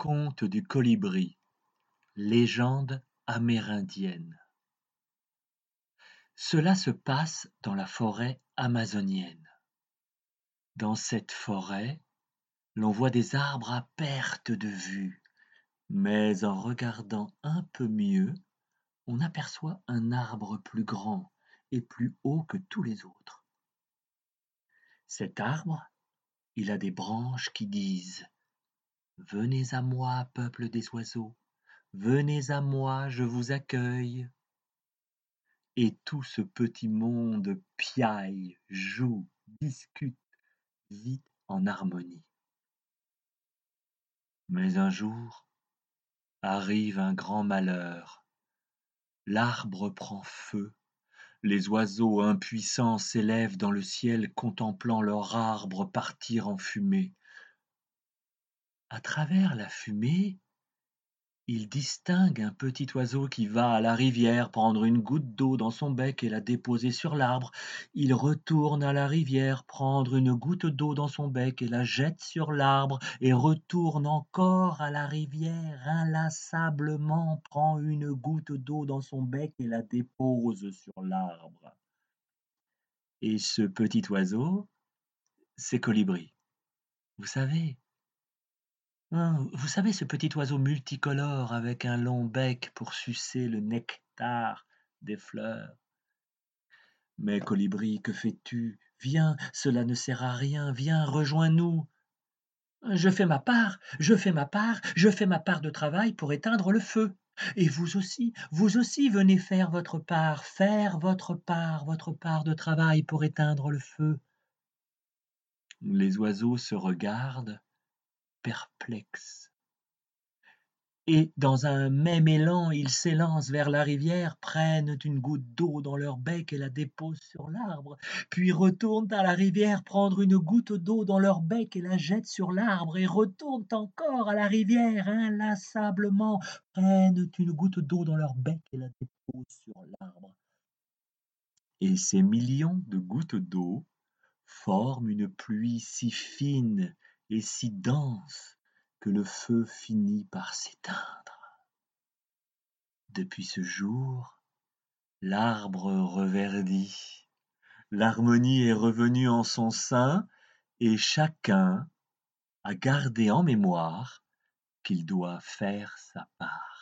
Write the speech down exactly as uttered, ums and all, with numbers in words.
Conte du colibri, légende amérindienne. Cela se passe dans la forêt amazonienne. Dans cette forêt, l'on voit des arbres à perte de vue, mais en regardant un peu mieux, on aperçoit un arbre plus grand et plus haut que tous les autres. Cet arbre, il a des branches qui disent « Venez à moi, peuple des oiseaux, venez à moi, je vous accueille ». Et tout ce petit monde piaille, joue, discute, vit en harmonie. Mais un jour, arrive un grand malheur. L'arbre prend feu, les oiseaux impuissants s'élèvent dans le ciel contemplant leur arbre partir en fumée. À travers la fumée, ils distinguent un petit oiseau qui va à la rivière prendre une goutte d'eau dans son bec et la déposer sur l'arbre. Il retourne à la rivière prendre une goutte d'eau dans son bec et la jette sur l'arbre et retourne encore à la rivière inlassablement, prend une goutte d'eau dans son bec et la dépose sur l'arbre. Et ce petit oiseau, c'est Colibri. Vous savez, Hein, vous savez ce petit oiseau multicolore avec un long bec pour sucer le nectar des fleurs. Mais Colibri, que fais-tu? Viens, cela ne sert à rien, viens, rejoins-nous. Je fais ma part, je fais ma part, je fais ma part de travail pour éteindre le feu. Et vous aussi, vous aussi venez faire votre part, faire votre part, votre part de travail pour éteindre le feu. Les oiseaux se regardent, perplexes. Et dans un même élan, ils s'élancent vers la rivière, prennent une goutte d'eau dans leur bec et la déposent sur l'arbre, puis retournent à la rivière prendre une goutte d'eau dans leur bec et la jettent sur l'arbre, et retournent encore à la rivière inlassablement, prennent une goutte d'eau dans leur bec et la déposent sur l'arbre. Et ces millions de gouttes d'eau forment une pluie si fine et si dense que le feu finit par s'éteindre. Depuis ce jour, l'arbre reverdit, l'harmonie est revenue en son sein et chacun a gardé en mémoire qu'il doit faire sa part.